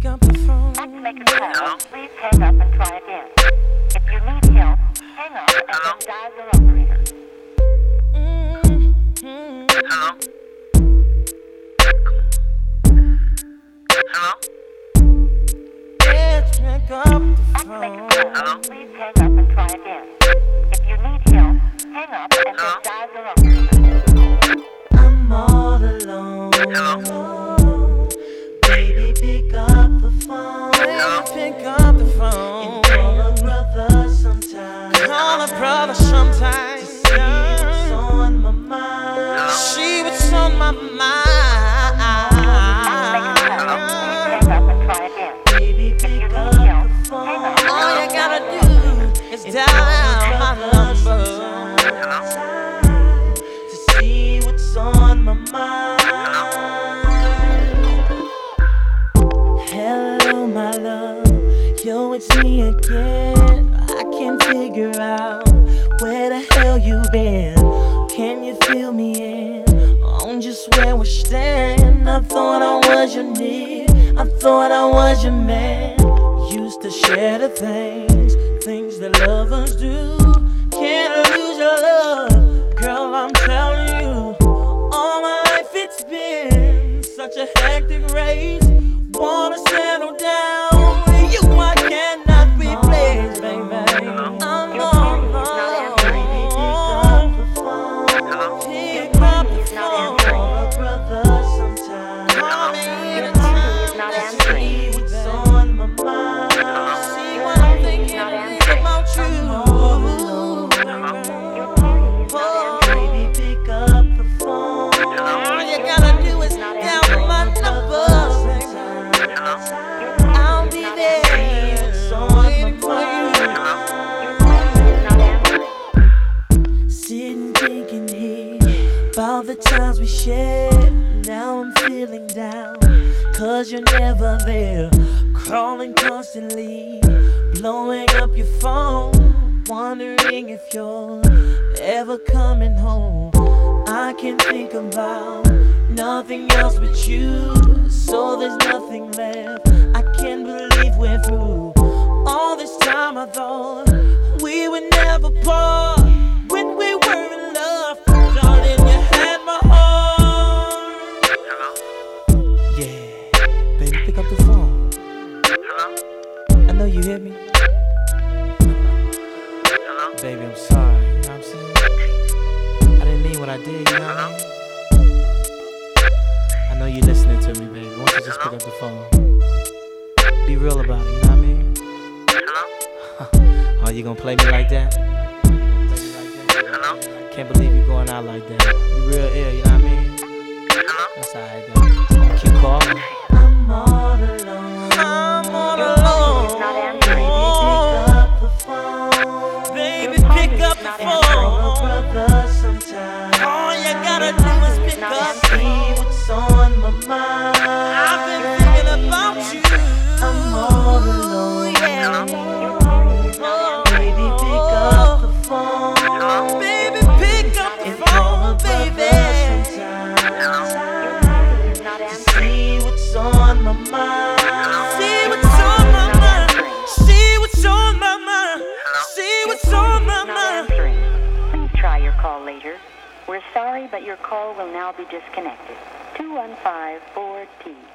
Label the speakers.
Speaker 1: pick up the phone.
Speaker 2: To make a call, please hang up and try again. If you need help, hang up and then dial your operator.
Speaker 3: Hello? Hello?
Speaker 1: Let's pick up the
Speaker 2: To make a
Speaker 1: phone.
Speaker 2: call, please hang up and try again. If you need help, hang up and then dial your operator.
Speaker 1: I'm all alone.
Speaker 3: Hello?
Speaker 1: Baby, pick up the phone.
Speaker 3: Hello?
Speaker 1: Pick up the phone.
Speaker 4: And call a brother sometime.
Speaker 1: Call a brother sometime.
Speaker 4: To see what's on my mind.
Speaker 1: See what's on my mind.
Speaker 2: Hang up and try again.
Speaker 4: Baby, pick up the phone.
Speaker 1: All you gotta do is dial my number.
Speaker 4: To see what's on my mind. Hello, my love. Yo, it's me again. I can't figure out where the hell you been. Can you fill me in on just where we stand? I thought I was your need. I thought I was your man. Used to share the things that lovers do. Can't lose your love, girl, I'm telling you. All my life it's been such a hectic race. Wanna settle down with you, I cannot replace, baby. I'm on baby, pick up the phone. Call a brother sometime.
Speaker 1: Call me
Speaker 2: Not
Speaker 1: anytime.
Speaker 2: answering.
Speaker 4: See what's on my mind.
Speaker 1: See what I'm thinking about you.
Speaker 4: Baby, pick up the phone.
Speaker 1: All you gotta do is dial my number. I'll be there waiting for you.
Speaker 4: Sitting thinking here about the times we shared. Now I'm feeling down, 'cause you're never there. Crawling constantly, blowing up your phone, wondering if you're ever coming home. I can't think about nothing else but you, so there's nothing left. I can't believe we're through. All this time I thought we would never part. When we were in love, darling, you had my heart.
Speaker 3: Hello?
Speaker 4: Yeah, baby, pick up the phone.
Speaker 3: Hello?
Speaker 4: I know you hear me.
Speaker 3: Hello?
Speaker 4: Baby, I'm sorry, you know what I'm saying? I didn't mean what I did, you know what I mean? I know you're listening to me, baby. Why don't you just pick up the phone? Be real about it, you know what I mean?
Speaker 3: Hello?
Speaker 4: Oh, you gonna play me like that?
Speaker 3: Hello?
Speaker 4: Can't believe you going out like that. You real ill, you know what I mean?
Speaker 3: Hello?
Speaker 4: That's alright, then. Keep calling. I'm all alone.
Speaker 1: I'm all alone.
Speaker 2: Not answering.
Speaker 4: Pick up the phone.
Speaker 1: Baby, pick up the phone. All you gotta do is pick up.
Speaker 4: See what's on my mind.
Speaker 1: I've been thinking about you.
Speaker 4: I'm all alone.
Speaker 1: Yeah.
Speaker 4: Baby, pick up the phone.
Speaker 1: Baby, pick up the
Speaker 4: And call
Speaker 1: phone,
Speaker 4: a brother
Speaker 1: baby.
Speaker 4: sometime. See what's on my mind.
Speaker 1: See what's on my mind. See what's on my mind. See what's on my
Speaker 2: Not
Speaker 1: mind.
Speaker 2: answering. Please try your call later. We're sorry, but your call will now be disconnected. 2154T.